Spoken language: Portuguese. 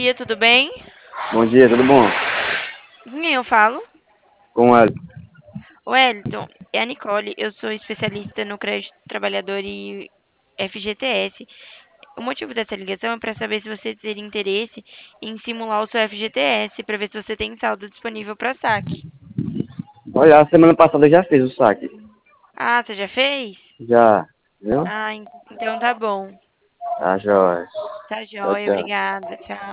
dia, tudo bem? Bom dia, tudo bom? Com quem eu falo? Com ela. Wellington, é a Nicole, eu sou especialista no crédito trabalhador e FGTS. O motivo dessa ligação é para saber se você teria interesse em simular o seu FGTS, para ver se você tem saldo disponível para saque. Olha, a semana passada eu já fiz o saque. Ah, você já fez? Já, viu? Ah, então tá bom. Tá, jóia. Tá Tchau, joia, tchau. obrigada, tchau.